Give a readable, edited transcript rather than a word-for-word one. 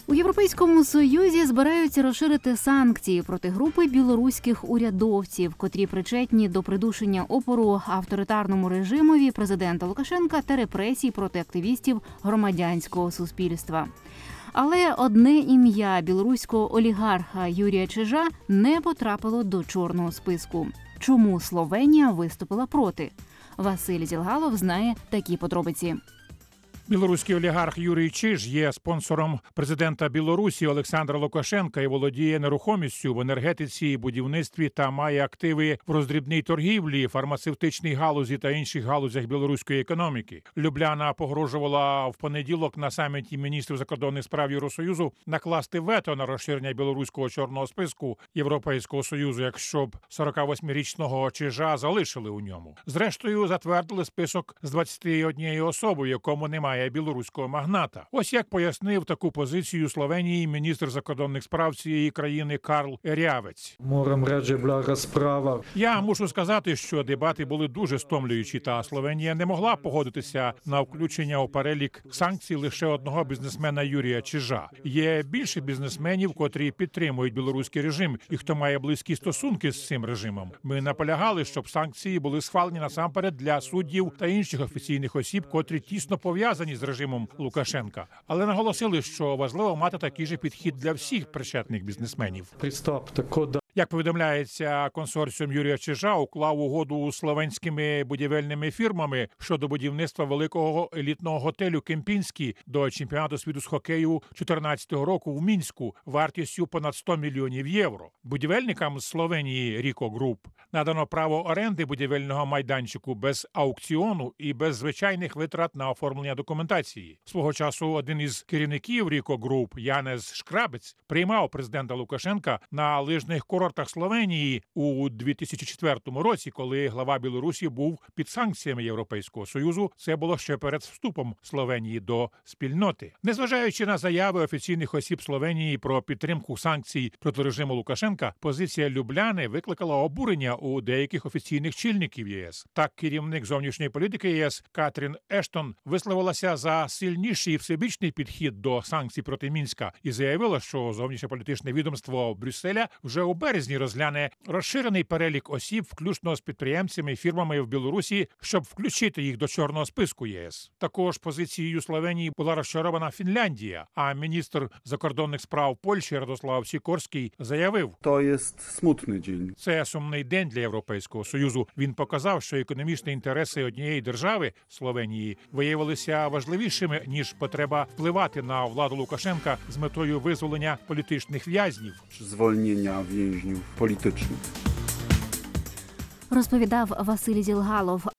У Європейському Союзі збираються розширити санкції проти групи білоруських урядовців, котрі причетні до придушення опору авторитарному режимові президента Лукашенка та репресій проти активістів громадянського суспільства. Але одне ім'я білоруського олігарха Юрія Чижа не потрапило до чорного списку. Чому Словенія виступила проти? Василь Зілгалов знає такі подробиці. Білоруський олігарх Юрій Чиж є спонсором президента Білорусі Олександра Лукашенка і володіє нерухомістю в енергетиці і будівництві та має активи в роздрібній торгівлі, фармацевтичній галузі та інших галузях білоруської економіки. Любляна погрожувала в понеділок на саміті міністрів закордонних справ Євросоюзу накласти вето на розширення білоруського чорного списку Європейського Союзу, якщо б 48-річного Чижа залишили у ньому. Зрештою, затвердили список з 21 особою, якому немає білоруського магната. Ось як пояснив таку позицію Словенії міністр закордонних справ цієї країни Карл Рявець. Я мушу сказати, що дебати були дуже стомлюючі, та Словенія не могла погодитися на включення у перелік санкцій лише одного бізнесмена Юрія Чижа. Є більше бізнесменів, котрі підтримують білоруський режим і хто має близькі стосунки з цим режимом. Ми наполягали, щоб санкції були схвалені насамперед для суддів та інших офіційних осіб, котрі тісно пов'язані з режимом Лукашенка, але наголосили, що важливо мати такий же підхід для всіх причетних бізнесменів. Як повідомляється, консорціум Юрія Чижа уклав угоду з словенськими будівельними фірмами щодо будівництва великого елітного готелю «Кемпінський» до чемпіонату світу з хокею 2014 року в Мінську вартістю понад 100 мільйонів євро. Будівельникам з Словенії «Ріко Груп» надано право оренди будівельного майданчику без аукціону і без звичайних витрат на оформлення документації. Свого часу один із керівників «Ріко Груп» Янез Шкрабець приймав президента Лукашенка на лижних курортах Словенії у 2004 році, коли глава Білорусі був під санкціями Європейського Союзу. Це було ще перед вступом Словенії до спільноти. Незважаючи на заяви офіційних осіб Словенії про підтримку санкцій проти режиму Лукашенка, позиція Любляни викликала обурення у деяких офіційних чільників ЄС. Так, керівник зовнішньої політики ЄС Катрін Ештон висловилася за сильніший і всебічний підхід до санкцій проти Мінська і заявила, що зовнішньополітичне відомство Брюсселя вже у березні розгляне розширений перелік осіб, включно з підприємцями і фірмами в Білорусі, щоб включити їх до чорного списку ЄС. Також позицією Словенії була розчарована Фінляндія, а міністр закордонних справ Польщі Радослав Сікорський заявив: «Це сумний день для Європейського Союзу. Він показав, що економічні інтереси однієї держави, Словенії, виявилися важливішими, ніж потреба впливати на владу Лукашенка з метою визволення політичних в'язнів». Звільнення в'язнів політичних. Розповідав Василь Зілгалов.